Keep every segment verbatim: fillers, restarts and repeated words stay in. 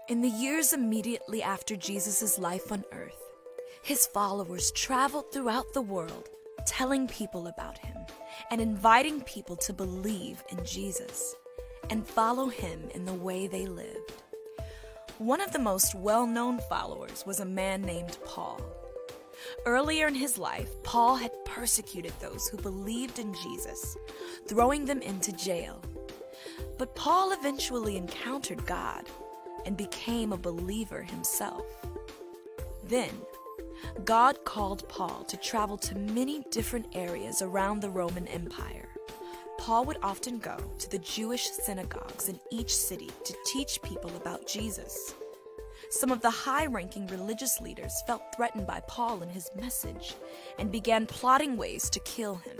In the years immediately after Jesus' life on earth, his followers traveled throughout the world, telling people about him and inviting people to believe in Jesus and follow him in the way they lived. One of the most well-known followers was a man named Paul. Earlier in his life, Paul had persecuted those who believed in Jesus, throwing them into jail. But Paul eventually encountered God and became a believer himself. Then, God called Paul to travel to many different areas around the Roman Empire. Paul would often go to the Jewish synagogues in each city to teach people about Jesus. Some of the high-ranking religious leaders felt threatened by Paul and his message and began plotting ways to kill him.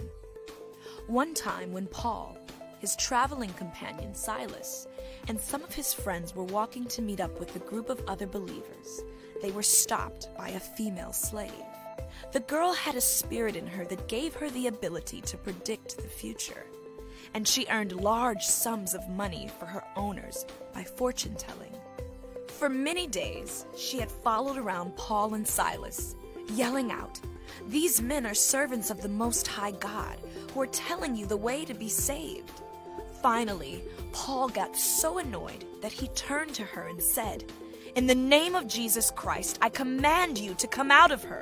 One time when Paul, his traveling companion Silas, and some of his friends were walking to meet up with a group of other believers, they were stopped by a female slave. The girl had a spirit in her that gave her the ability to predict the future, and she earned large sums of money for her owners by fortune-telling. For many days, she had followed around Paul and Silas, yelling out, "These men are servants of the Most High God, who are telling you the way to be saved." Finally, Paul got so annoyed that he turned to her and said, "In the name of Jesus Christ, I command you to come out of her."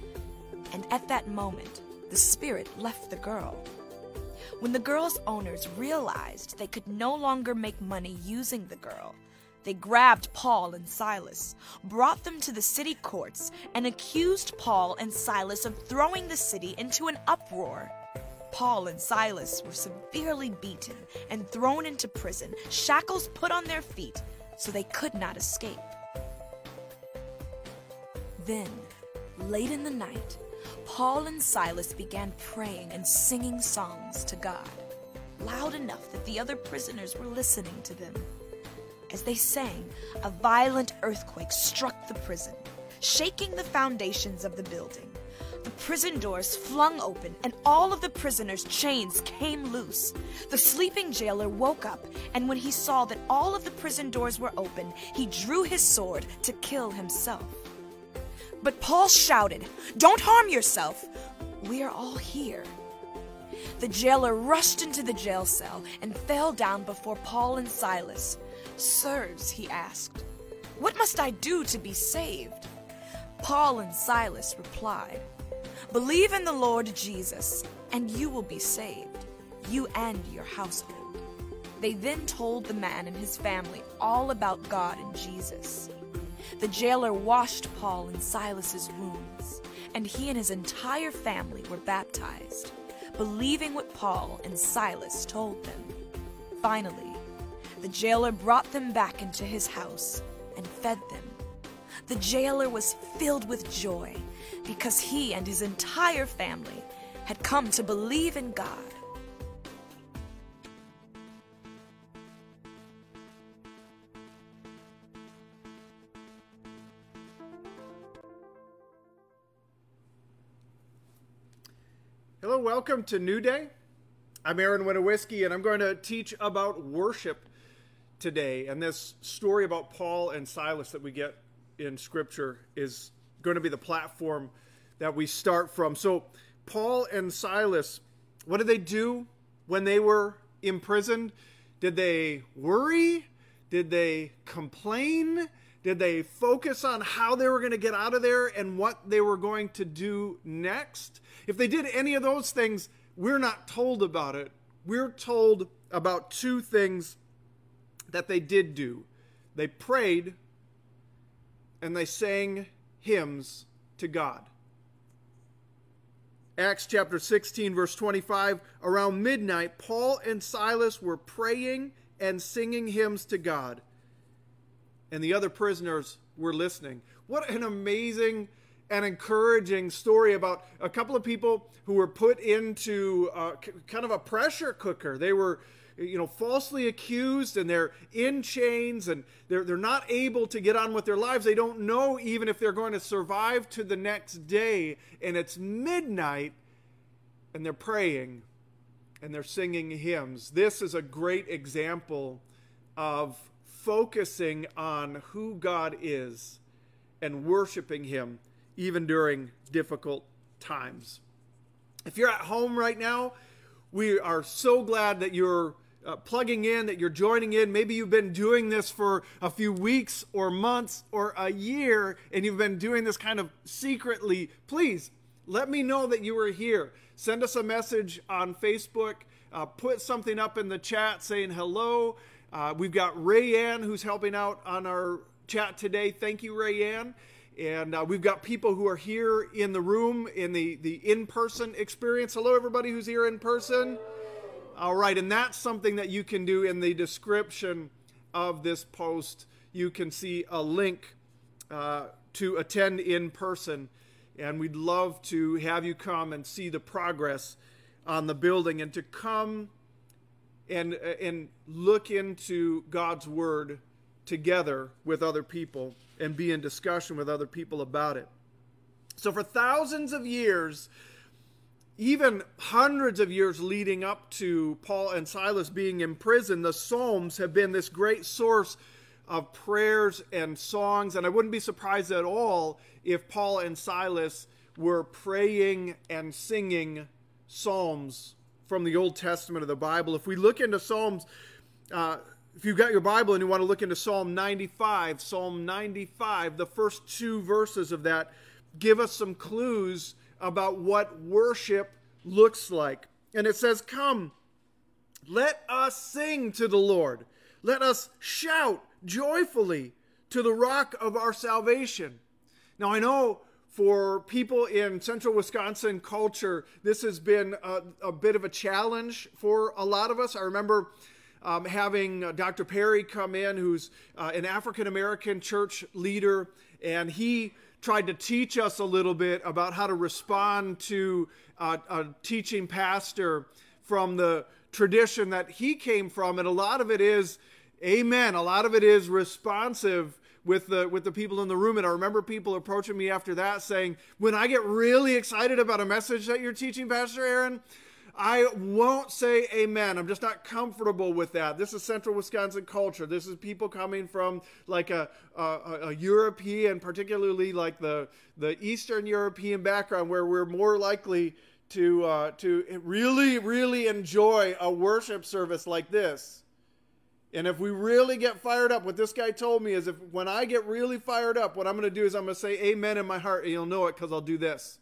And at that moment, the spirit left the girl. When the girl's owners realized they could no longer make money using the girl, they grabbed Paul and Silas, brought them to the city courts, and accused Paul and Silas of throwing the city into an uproar. Paul and Silas were severely beaten and thrown into prison, shackles put on their feet so they could not escape. Then, late in the night, Paul and Silas began praying and singing songs to God, loud enough that the other prisoners were listening to them. As they sang, a violent earthquake struck the prison, shaking the foundations of the building. The prison doors flung open, and all of the prisoners' chains came loose. The sleeping jailer woke up, and when he saw that all of the prison doors were open, he drew his sword to kill himself. But Paul shouted, "Don't harm yourself. We are all here." The jailer rushed into the jail cell and fell down before Paul and Silas. "Sirs," he asked, "what must I do to be saved?" Paul and Silas replied, "Believe in the Lord Jesus, and you will be saved, you and your household." They then told the man and his family all about God and Jesus. The jailer washed Paul and Silas's wounds, and he and his entire family were baptized, believing what Paul and Silas told them. Finally, the jailer brought them back into his house and fed them. The jailer was filled with joy because he and his entire family had come to believe in God. Hello, welcome to New Day. I'm Aaron Winowiski, and I'm going to teach about worship today. And this story about Paul and Silas that we get in Scripture is going to be the platform that we start from. So, Paul and Silas, what did they do when they were imprisoned? Did they worry? Did they complain? Did they focus on how they were going to get out of there and what they were going to do next? If they did any of those things, we're not told about it. We're told about two things that they did do. They prayed and they sang hymns to God. Acts chapter sixteen, verse twenty-five, around midnight, Paul and Silas were praying and singing hymns to God, and the other prisoners were listening. What an amazing and encouraging story about a couple of people who were put into uh, kind of a pressure cooker. They were, you know, falsely accused, and they're in chains, and they're they're not able to get on with their lives. They don't know even if they're going to survive to the next day, and it's midnight, and they're praying, and they're singing hymns. This is a great example of focusing on who God is and worshiping him even during difficult times. If you're at home right now, we are so glad that you're uh, plugging in, that you're joining in. Maybe you've been doing this for a few weeks or months or a year, and you've been doing this kind of secretly. Please let me know that you are here. Send us a message on Facebook. Uh, put something up in the chat saying hello. Uh, we've got Rayanne who's helping out on our chat today. Thank you, Rayanne. And uh, we've got people who are here in the room in the, the in-person experience. Hello, everybody who's here in person. All right, and that's something that you can do in the description of this post. You can see a link uh, to attend in person, and we'd love to have you come and see the progress on the building and to come and, and look into God's Word together with other people and be in discussion with other people about it. So for thousands of years, even hundreds of years leading up to Paul and Silas being in prison, the Psalms have been this great source of prayers and songs. And I wouldn't be surprised at all if Paul and Silas were praying and singing psalms from the Old Testament of the Bible. If we look into Psalms, uh, if you've got your Bible and you want to look into Psalm ninety-five, Psalm ninety-five, the first two verses of that give us some clues about what worship looks like. And it says, "Come, let us sing to the Lord. Let us shout joyfully to the rock of our salvation." Now, I know for people in central Wisconsin culture, this has been a, a bit of a challenge for a lot of us. I remember um, having uh, Doctor Perry come in, who's uh, an African-American church leader, and he tried to teach us a little bit about how to respond to uh, a teaching pastor from the tradition that he came from. And a lot of it is, amen, a lot of it is responsive with the with the people in the room. And I remember people approaching me after that saying, when I get really excited about a message that you're teaching, Pastor Aaron, I won't say amen. I'm just not comfortable with that. This is central Wisconsin culture. This is people coming from like a, a, a European, particularly like the, the Eastern European background, where we're more likely to, uh, to really, really enjoy a worship service like this. And if we really get fired up, what this guy told me is if when I get really fired up, what I'm going to do is I'm going to say amen in my heart, and you'll know it because I'll do this.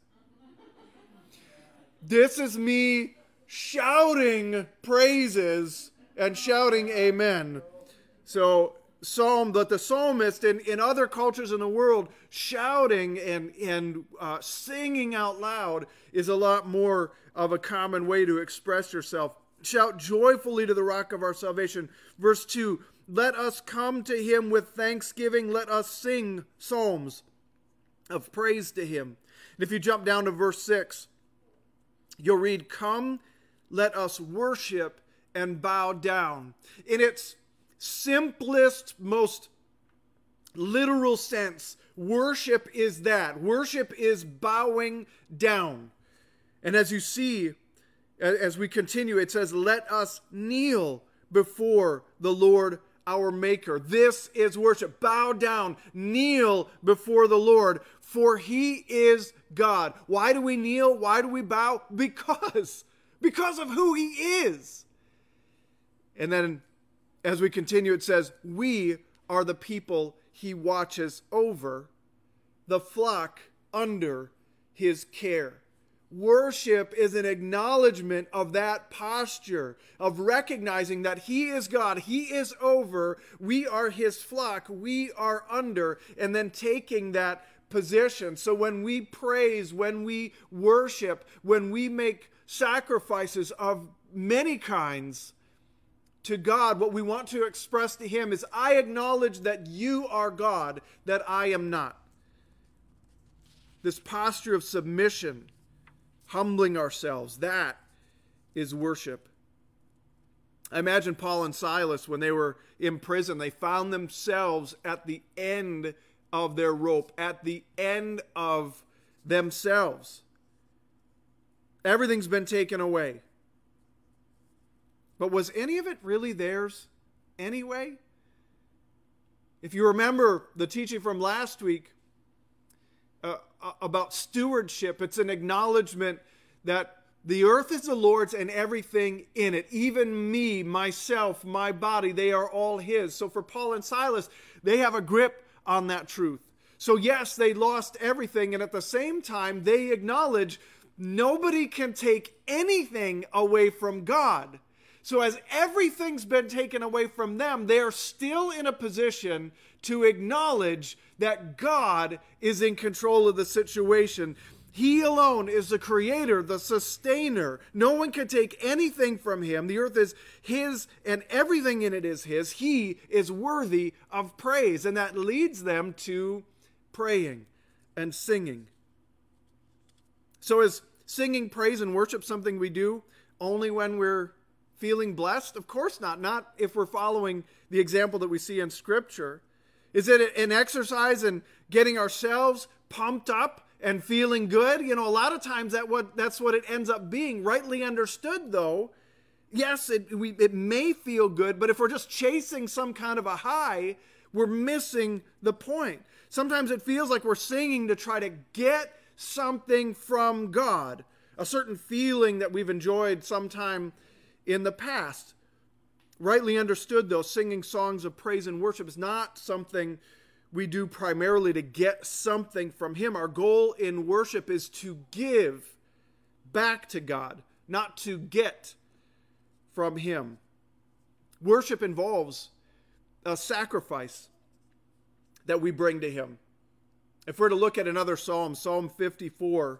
This is me shouting praises and shouting amen. So psalm, but the psalmist in, in other cultures in the world, shouting and, and uh, singing out loud is a lot more of a common way to express yourself. Shout joyfully to the rock of our salvation. Verse two, let us come to him with thanksgiving. Let us sing psalms of praise to him. And if you jump down to verse six, you'll read, come, let us worship and bow down. In its simplest, most literal sense, worship is that. Worship is bowing down. And as you see, as we continue, it says, let us kneel before the Lord our Maker. This is worship. Bow down, kneel before the Lord, for he is God. Why do we kneel? Why do we bow? Because, because of who he is. And then as we continue, it says, we are the people he watches over, the flock under his care. Worship is an acknowledgement of that posture, of recognizing that he is God, he is over, we are his flock, we are under, and then taking that position. So when we praise, when we worship, when we make sacrifices of many kinds to God, what we want to express to him is, I acknowledge that you are God, that I am not. This posture of submission, humbling ourselves, that is worship. I imagine Paul and Silas, when they were in prison, they found themselves at the end of their rope, at the end of themselves. Everything's been taken away. But was any of it really theirs anyway? If you remember the teaching from last week uh, about stewardship, it's an acknowledgement that the earth is the Lord's and everything in it. Even me, myself, my body, they are all His. So for Paul and Silas, they have a grip on that truth. So yes, they lost everything, and at the same time, they acknowledge nobody can take anything away from God. So as everything's been taken away from them, they are still in a position to acknowledge that God is in control of the situation. He alone is the creator, the sustainer. No one can take anything from Him. The earth is His and everything in it is His. He is worthy of praise. And that leads them to praying and singing. So is singing praise and worship something we do only when we're feeling blessed? Of course not. Not if we're following the example that we see in Scripture. Is it an exercise in getting ourselves pumped up and feeling good? You know, a lot of times that what that's what it ends up being. Rightly understood, though, yes, it, we, it may feel good, but if we're just chasing some kind of a high, we're missing the point. Sometimes it feels like we're singing to try to get something from God, a certain feeling that we've enjoyed sometime in the past. Rightly understood, though, singing songs of praise and worship is not something we do primarily to get something from Him. Our goal in worship is to give back to God, not to get from Him. Worship involves a sacrifice that we bring to Him. If we're to look at another psalm, Psalm fifty-four,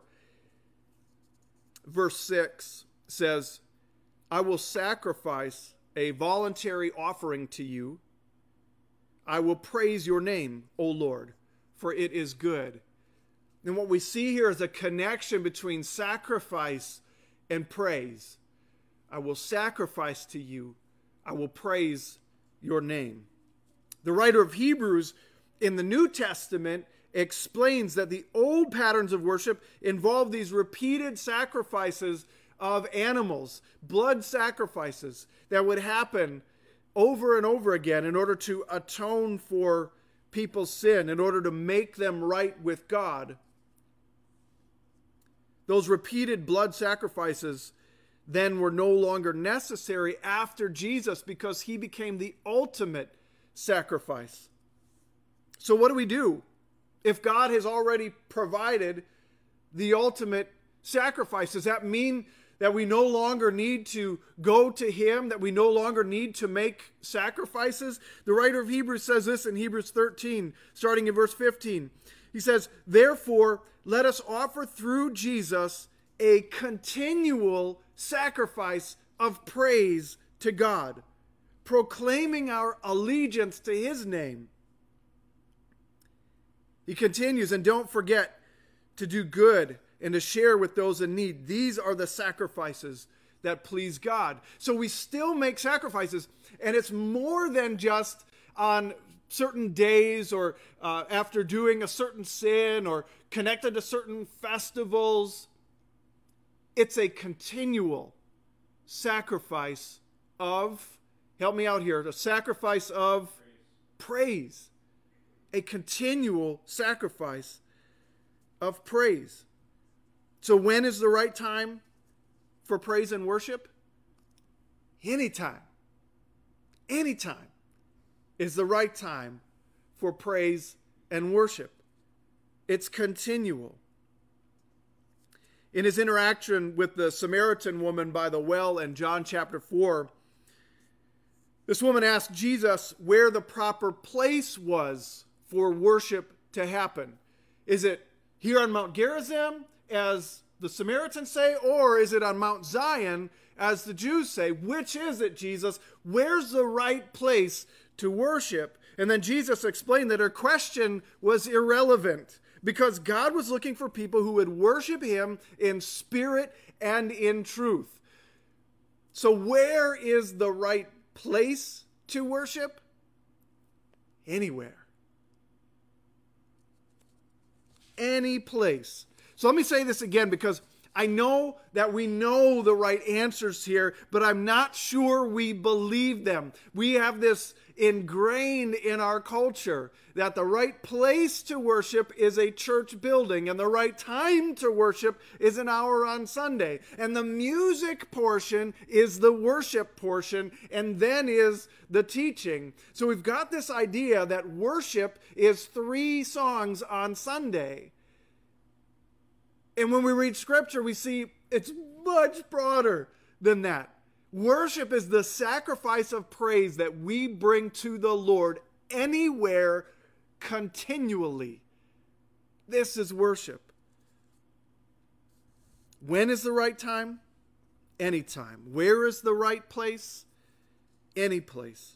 verse six says, I will sacrifice a voluntary offering to you. I will praise your name, O Lord, for it is good. And what we see here is a connection between sacrifice and praise. I will sacrifice to you. I will praise your name. The writer of Hebrews in the New Testament explains that the old patterns of worship involve these repeated sacrifices of animals, blood sacrifices that would happen over and over again in order to atone for people's sin, in order to make them right with God. Those repeated blood sacrifices then were no longer necessary after Jesus because He became the ultimate sacrifice. So what do we do if God has already provided the ultimate sacrifice? Does that mean that we no longer need to go to Him, that we no longer need to make sacrifices? The writer of Hebrews says this in Hebrews thirteen, starting in verse fifteen. He says, therefore, let us offer through Jesus a continual sacrifice of praise to God, proclaiming our allegiance to His name. He continues, and don't forget to do good and to share with those in need. These are the sacrifices that please God. So we still make sacrifices, and it's more than just on certain days or uh, after doing a certain sin or connected to certain festivals. It's a continual sacrifice of, help me out here, the sacrifice of praise. A continual sacrifice of praise. So when is the right time for praise and worship? Anytime. Anytime is the right time for praise and worship. It's continual. In his interaction with the Samaritan woman by the well in John chapter four, this woman asked Jesus where the proper place was for worship to happen. Is it here on Mount Gerizim, as the Samaritans say, or is it on Mount Zion, as the Jews say? Which is it, Jesus? Where's the right place to worship? And then Jesus explained that her question was irrelevant because God was looking for people who would worship Him in spirit and in truth. So where is the right place to worship? Anywhere. Any place. So let me say this again, because I know that we know the right answers here, but I'm not sure we believe them. We have this ingrained in our culture that the right place to worship is a church building and the right time to worship is an hour on Sunday. And the music portion is the worship portion and then is the teaching. So we've got this idea that worship is three songs on Sunday. And when we read scripture, we see it's much broader than that. Worship is the sacrifice of praise that we bring to the Lord anywhere, continually. This is worship. When is the right time? Anytime. Where is the right place? Any place.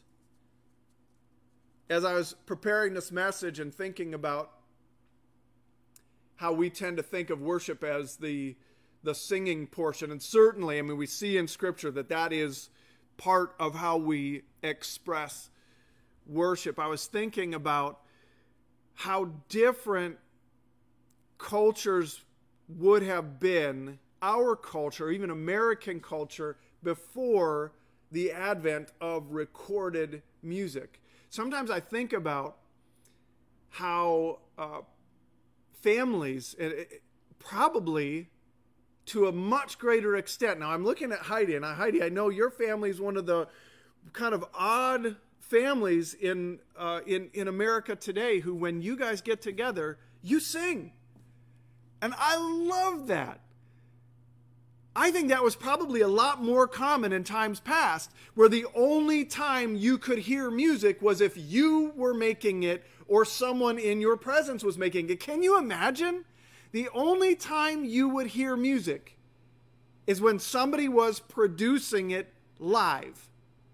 As I was preparing this message and thinking about how we tend to think of worship as the the singing portion. And certainly, I mean, we see in Scripture that that is part of how we express worship. I was thinking about how different cultures would have been, our culture, even American culture, before the advent of recorded music. Sometimes I think about how uh, families, it, it, probably to a much greater extent. Now I'm looking at Heidi, and Heidi, I know your family is one of the kind of odd families in uh, in in America today who, when you guys get together, you sing, and I love that. I think that was probably a lot more common in times past, where the only time you could hear music was if you were making it or someone in your presence was making it. Can you imagine? The only time you would hear music is when somebody was producing it live.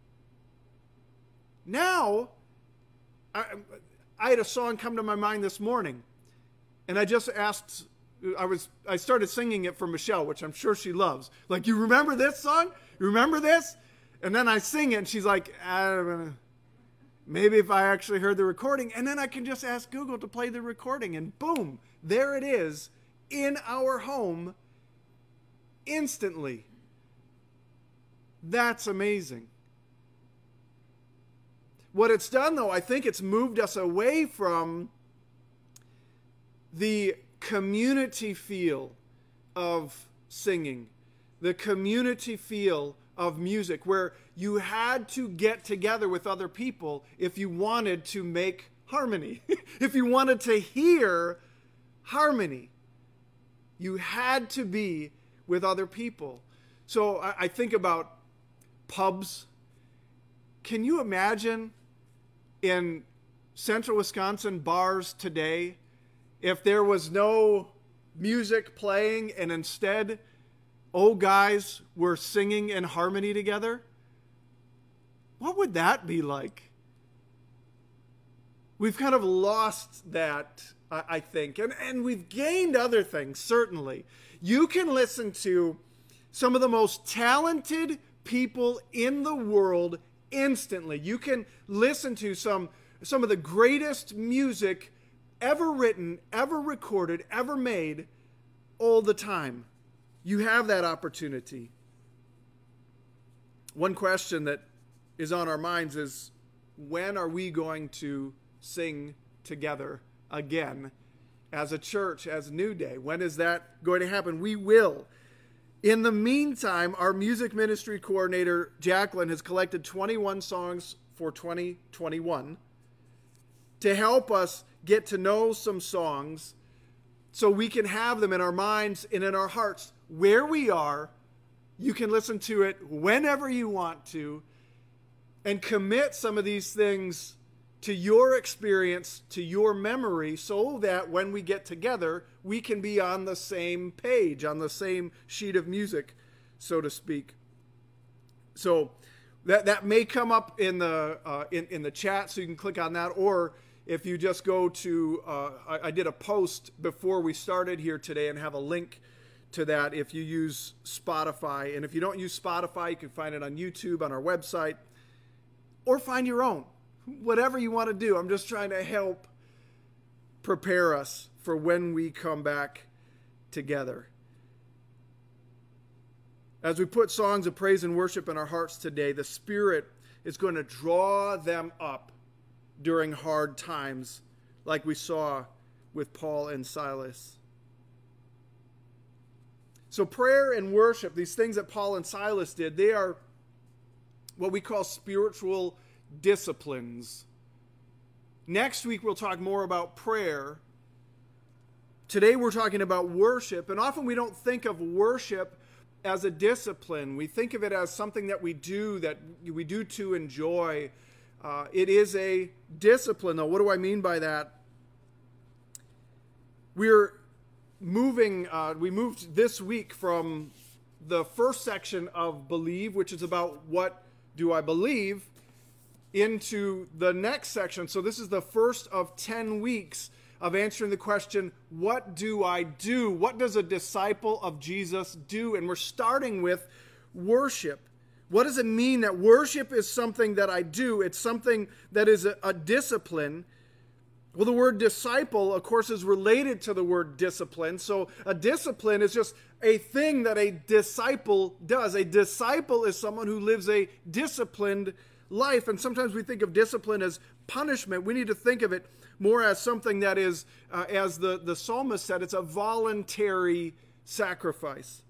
Now, I, I had a song come to my mind this morning, and I just asked, I was, I started singing it for Michelle, which I'm sure she loves. Like, you remember this song? You remember this? And then I sing it, and she's like, I don't know. Maybe if I actually heard the recording, and then I can just ask Google to play the recording, and boom, there it is in our home instantly. That's amazing. What it's done, though, I think it's moved us away from the community feel of singing, the community feel of music, where you had to get together with other people if you wanted to make harmony. If you wanted to hear harmony, you had to be with other people. So I, I think about pubs. Can you imagine in central Wisconsin bars today if there was no music playing and instead old guys were singing in harmony together? What would that be like? We've kind of lost that, I think. And, and we've gained other things, certainly. You can listen to some of the most talented people in the world instantly. You can listen to some, some of the greatest music ever written, ever recorded, ever made, all the time. You have that opportunity. One question that is on our minds is, when are we going to sing together again as a church, as New Day? When is that going to happen? We will. In the meantime, our music ministry coordinator, Jacqueline, has collected twenty-one songs for twenty twenty-one to help us get to know some songs so we can have them in our minds and in our hearts where we are. You can listen to it whenever you want to and commit some of these things to your experience, to your memory, so that when we get together, we can be on the same page, on the same sheet of music, so to speak. So that that may come up in the uh, in, in the chat, so you can click on that, or if you just go to, uh, I, I did a post before we started here today and have a link to that if you use Spotify. And if you don't use Spotify, you can find it on YouTube, on our website, or find your own. Whatever you want to do. I'm just trying to help prepare us for when we come back together. As we put songs of praise and worship in our hearts today, the Spirit is going to draw them up during hard times, like we saw with Paul and Silas. So prayer and worship, these things that Paul and Silas did, they are what we call spiritual disciplines. Next week we'll talk more about prayer. Today we're talking about worship, and often we don't think of worship as a discipline. We think of it as something that we do, that we do to enjoy. Uh, it is a discipline, though. What do I mean by that? We're moving, uh, we moved this week from the first section of Believe, which is about what do I believe, into the next section. So this is the first of ten weeks of answering the question, what do I do? What does a disciple of Jesus do? And we're starting with worship. What does it mean that worship is something that I do? It's something that is a, a discipline. Well, the word disciple, of course, is related to the word discipline. So a discipline is just a thing that a disciple does. A disciple is someone who lives a disciplined life. And sometimes we think of discipline as punishment. We need to think of it more as something that is, uh, as the, the psalmist said, it's a voluntary sacrifice.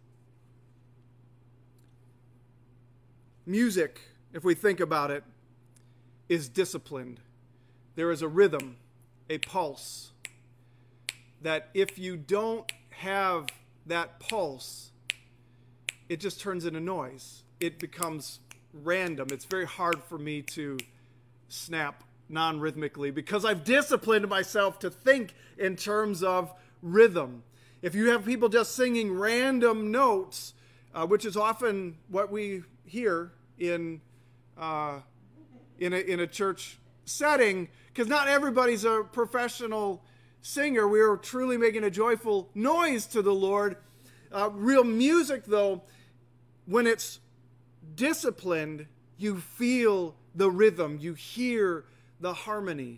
Music, if we think about it, is disciplined. There is a rhythm, a pulse, that if you don't have that pulse, it just turns into noise. It becomes random. It's very hard for me to snap non-rhythmically because I've disciplined myself to think in terms of rhythm. If you have people just singing random notes, uh, which is often what we hear in uh, in a, in a church setting, because not everybody's a professional singer. We are truly making a joyful noise to the Lord. Uh, real music, though, when it's disciplined, you feel the rhythm, you hear the harmony.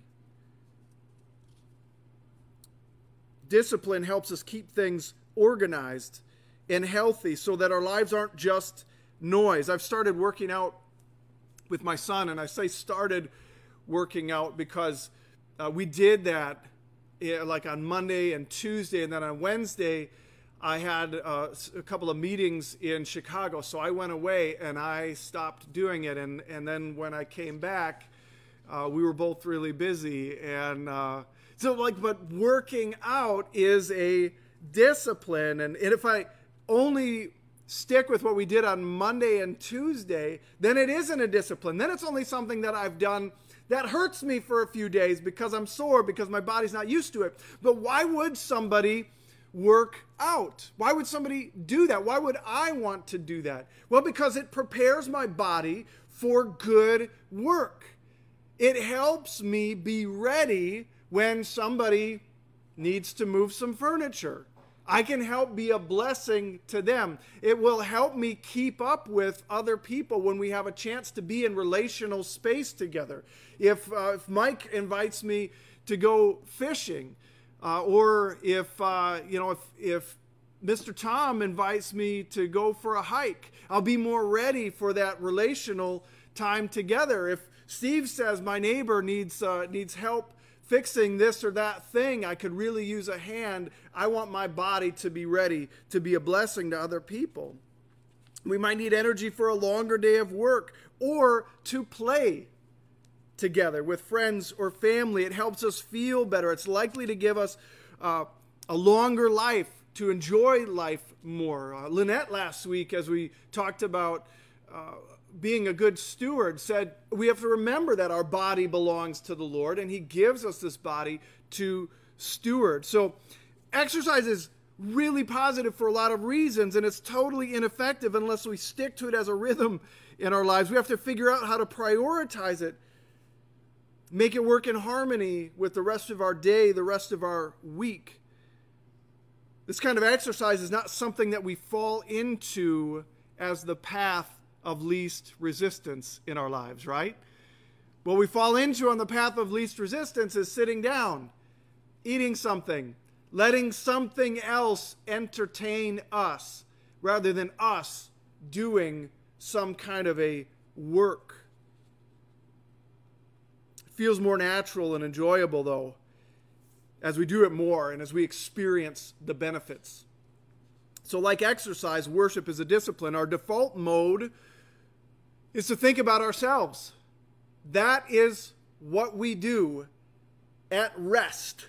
Discipline helps us keep things organized and healthy so that our lives aren't just noise. I've started working out with my son, and I say started working out because uh, we did that uh, like on Monday and Tuesday, and then on Wednesday I had uh, a couple of meetings in Chicago, so I went away and I stopped doing it, and, and then when I came back, uh, we were both really busy, and uh, so like, but working out is a discipline, and, and if I only stick with what we did on Monday and Tuesday, then it isn't a discipline. Then it's only something that I've done that hurts me for a few days because I'm sore, because my body's not used to it. But why would somebody work out? Why would somebody do that? Why would I want to do that? Well, because it prepares my body for good work. It helps me be ready when somebody needs to move some furniture. I can help be a blessing to them. It will help me keep up with other people when we have a chance to be in relational space together. If, uh, if Mike invites me to go fishing, uh, or if, uh, you know, if, if Mister Tom invites me to go for a hike, I'll be more ready for that relational time together. If Steve says my neighbor needs, uh, needs help fixing this or that thing, I could really use a hand, I want my body to be ready to be a blessing to other people. We might need energy for a longer day of work or to play together with friends or family. It helps us feel better. It's likely to give us uh, a longer life, to enjoy life more. Uh, Lynette last week, as we talked about uh, being a good steward, said we have to remember that our body belongs to the Lord, and He gives us this body to steward. So exercise is really positive for a lot of reasons, and it's totally ineffective unless we stick to it as a rhythm in our lives. We have to figure out how to prioritize it, make it work in harmony with the rest of our day, the rest of our week. This kind of exercise is not something that we fall into as the path of least resistance in our lives, right? What we fall into on the path of least resistance is sitting down, eating something, letting something else entertain us rather than us doing some kind of a work. feels more natural and enjoyable, though, as we do it more and as we experience the benefits. So like exercise, worship is a discipline. Our default mode is to think about ourselves. That is what we do at rest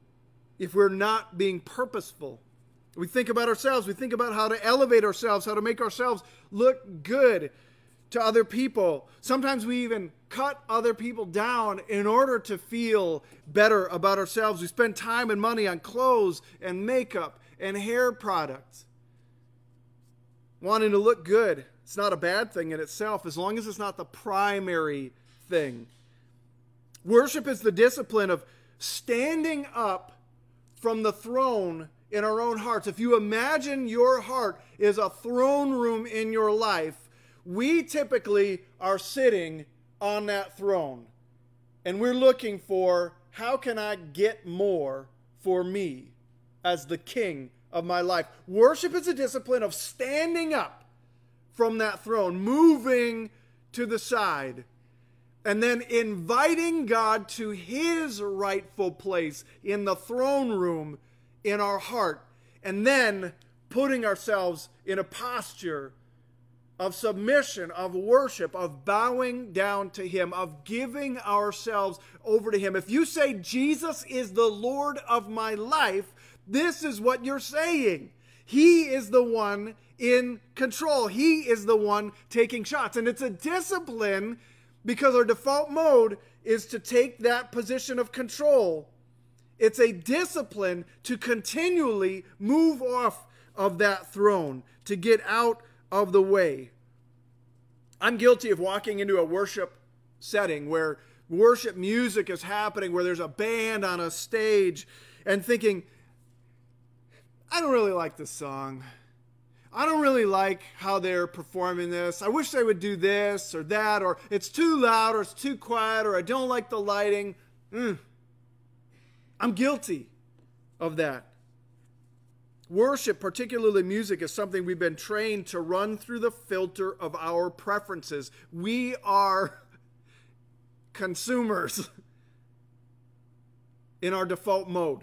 if we're not being purposeful. We think about ourselves. We think about how to elevate ourselves, how to make ourselves look good to other people. Sometimes we even cut other people down in order to feel better about ourselves. We spend time and money on clothes and makeup and hair products. Wanting to look good, it's not a bad thing in itself, as long as it's not the primary thing. Worship is the discipline of standing up from the throne in our own hearts. If you imagine your heart is a throne room in your life, we typically are sitting on that throne. And we're looking for, how can I get more for me as the king of my life? Worship is a discipline of standing up from that throne, moving to the side, and then inviting God to his rightful place in the throne room in our heart, and then putting ourselves in a posture of submission, of worship, of bowing down to him, of giving ourselves over to him. If you say Jesus is the Lord of my life, this is what you're saying. He is the one in control. He is the one taking shots. And it's a discipline because our default mode is to take that position of control. It's a discipline to continually move off of that throne, to get out of the way. I'm guilty of walking into a worship setting where worship music is happening, where there's a band on a stage, and thinking, I don't really like this song. I don't really like how they're performing this. I wish they would do this or that, or it's too loud, or it's too quiet, or I don't like the lighting. Mm. I'm guilty of that. Worship, particularly music, is something we've been trained to run through the filter of our preferences. We are consumers in our default mode.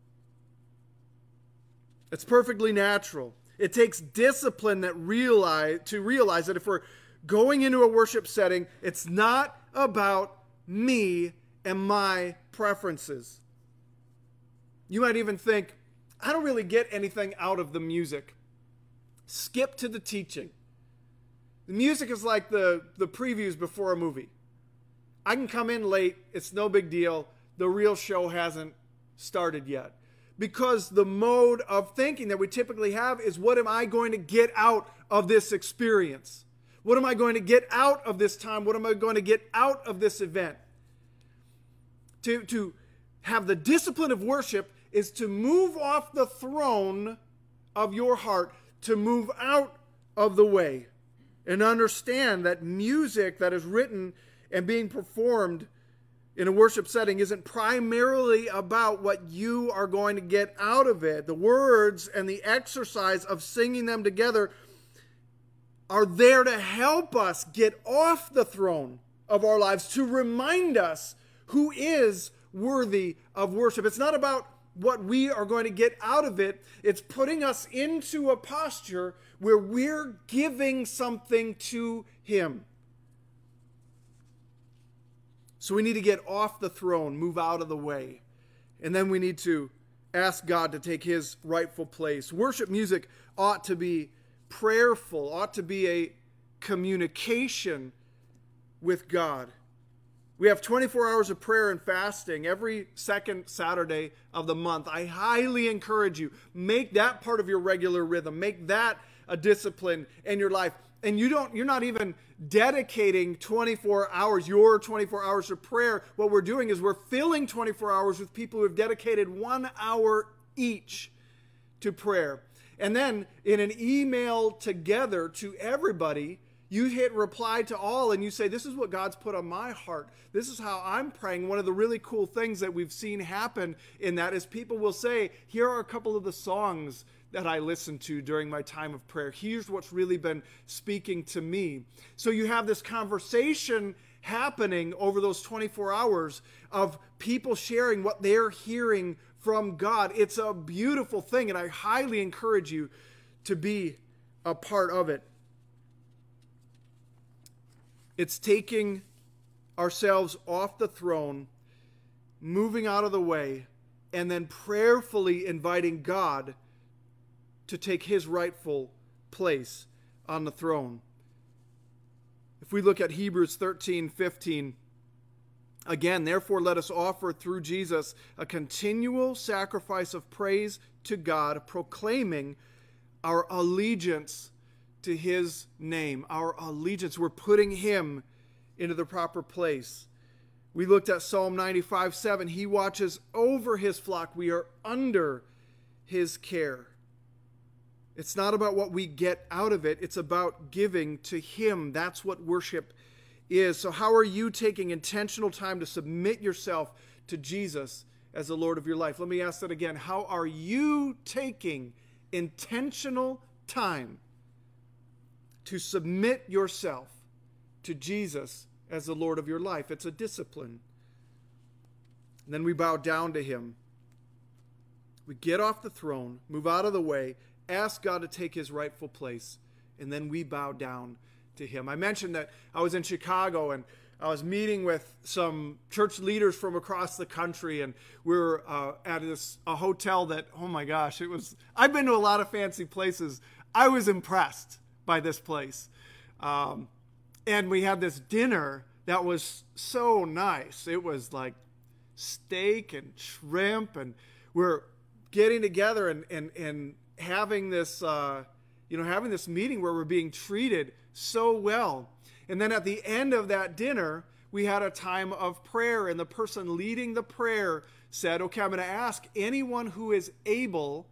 It's perfectly natural. It takes discipline that realize, to realize that if we're going into a worship setting, it's not about me and my preferences. You might even think, I don't really get anything out of the music. Skip to the teaching. The music is like the, the previews before a movie. I can come in late. It's no big deal. The real show hasn't started yet. Because the mode of thinking that we typically have is, what am I going to get out of this experience? What am I going to get out of this time? What am I going to get out of this event? To, to have the discipline of worship is to move off the throne of your heart, to move out of the way, and understand that music that is written and being performed in a worship setting isn't primarily about what you are going to get out of it. The words and the exercise of singing them together are there to help us get off the throne of our lives, to remind us who is worthy of worship. It's not about what we are going to get out of it. It's putting us into a posture where we're giving something to him. So we need to get off the throne, move out of the way. And then we need to ask God to take his rightful place. Worship music ought to be prayerful, ought to be a communication with God. We have twenty-four hours of prayer and fasting every second Saturday of the month. I highly encourage you, make that part of your regular rhythm. Make that a discipline in your life. And you don't, you're not even dedicating twenty-four hours, your twenty-four hours of prayer. What we're doing is we're filling twenty-four hours with people who have dedicated one hour each to prayer. And then in an email together to everybody, you hit reply to all and you say, this is what God's put on my heart. This is how I'm praying. One of the really cool things that we've seen happen in that is people will say, here are a couple of the songs that I listened to during my time of prayer. Here's what's really been speaking to me. So you have this conversation happening over those twenty-four hours of people sharing what they're hearing from God. It's a beautiful thing, and I highly encourage you to be a part of it. It's taking ourselves off the throne, moving out of the way, and then prayerfully inviting God to take his rightful place on the throne. If we look at Hebrews thirteen fifteen, again, therefore let us offer through Jesus a continual sacrifice of praise to God, proclaiming our allegiance to his name. Our allegiance, we're putting him into the proper place. We looked at Psalm ninety-five seven. He watches over his flock. We are under his care. It's not about what we get out of it. It's about giving to him. That's what worship is. So how are you taking intentional time to submit yourself to Jesus as the Lord of your life? Let me ask that again. How are you taking intentional time to submit yourself to Jesus as the Lord of your life? It's a discipline. And then we bow down to him. We get off the throne, move out of the way, ask God to take his rightful place, and then we bow down to him. I mentioned that I was in Chicago and I was meeting with some church leaders from across the country, and we were uh, at this a hotel that, oh my gosh, it was, I've been to a lot of fancy places. I was impressed by this place. Um, and we had this dinner that was so nice. It was like steak and shrimp, and we're getting together and, and, and having this, uh, you know, having this meeting where we're being treated so well. And then at the end of that dinner, we had a time of prayer, and the person leading the prayer said, okay, I'm going to ask anyone who is able,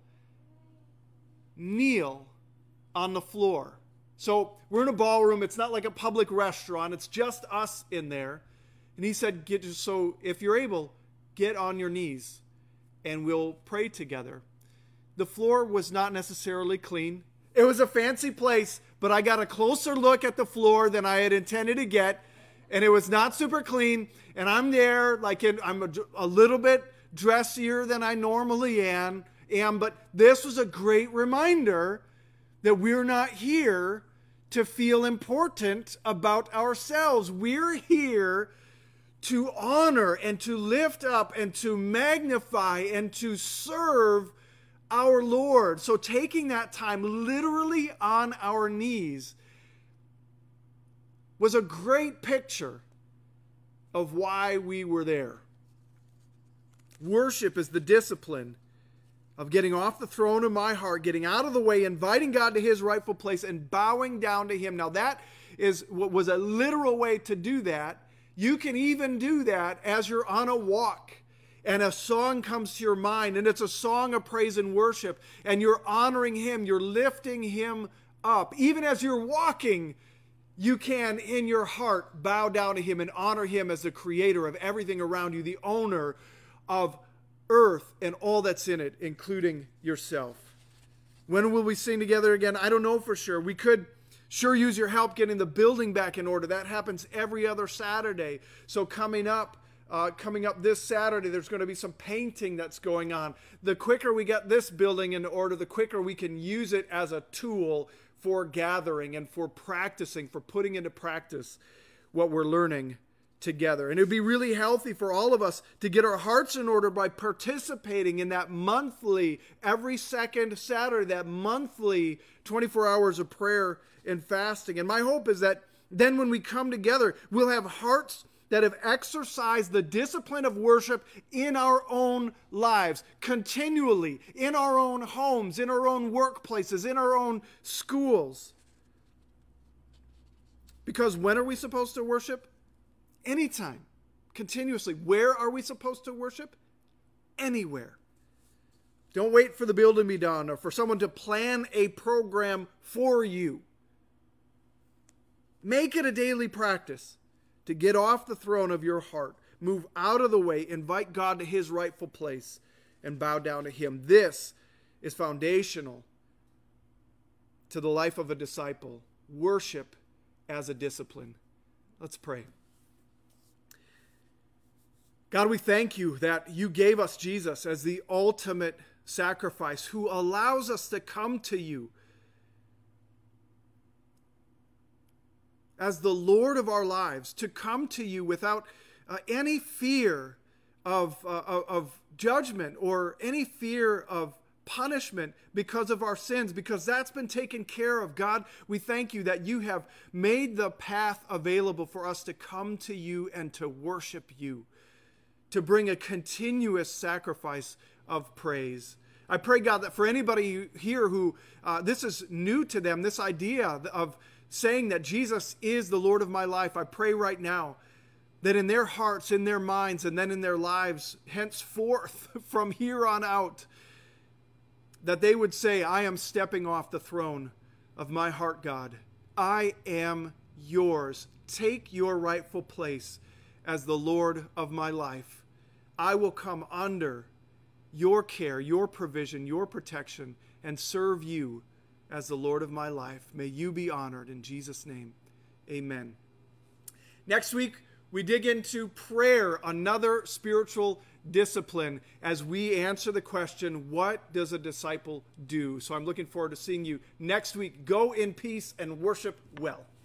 kneel on the floor. So we're in a ballroom. It's not like a public restaurant. It's just us in there. And he said, get, so if you're able, get on your knees and we'll pray together. The floor was not necessarily clean. It was a fancy place, but I got a closer look at the floor than I had intended to get, and it was not super clean. And I'm there, like in, I'm a, a little bit dressier than I normally am, am, but this was a great reminder that we're not here to feel important about ourselves. We're here to honor and to lift up and to magnify and to serve our Lord. So taking that time literally on our knees was a great picture of why we were there. Worship is the discipline of getting off the throne of my heart, getting out of the way, inviting God to his rightful place, and bowing down to him. Now that is what was a literal way to do that. You can even do that as you're on a walk and a song comes to your mind, and it's a song of praise and worship, and you're honoring him, you're lifting him up. Even as you're walking, you can, in your heart, bow down to him and honor him as the creator of everything around you, the owner of earth and all that's in it, including yourself. When will we sing together again? I don't know for sure. We could sure use your help getting the building back in order. That happens every other Saturday. So coming up, Uh, coming up this Saturday, there's going to be some painting that's going on. The quicker we get this building in order, the quicker we can use it as a tool for gathering and for practicing, for putting into practice what we're learning together. And it would be really healthy for all of us to get our hearts in order by participating in that monthly, every second Saturday, that monthly twenty-four hours of prayer and fasting. And my hope is that then when we come together, we'll have hearts that have exercised the discipline of worship in our own lives, continually, in our own homes, in our own workplaces, in our own schools. Because when are we supposed to worship? Anytime, continuously. Where are we supposed to worship? Anywhere. Don't wait for the building to be done or for someone to plan a program for you. Make it a daily practice to get off the throne of your heart, move out of the way, invite God to his rightful place, and bow down to him. This is foundational to the life of a disciple. Worship as a discipline. Let's pray. God, we thank you that you gave us Jesus as the ultimate sacrifice who allows us to come to you as the Lord of our lives, to come to you without uh, any fear of, uh, of judgment or any fear of punishment because of our sins, because that's been taken care of. God, we thank you that you have made the path available for us to come to you and to worship you, to bring a continuous sacrifice of praise. I pray, God, that for anybody here who uh, this is new to them, this idea of saying that Jesus is the Lord of my life, I pray right now that in their hearts, in their minds, and then in their lives, henceforth, from here on out, that they would say, I am stepping off the throne of my heart, God. I am yours. Take your rightful place as the Lord of my life. I will come under your care, your provision, your protection, and serve you as the Lord of my life. May you be honored in Jesus' name. Amen. Next week, we dig into prayer, another spiritual discipline, as we answer the question, what does a disciple do? So I'm looking forward to seeing you next week. Go in peace and worship well.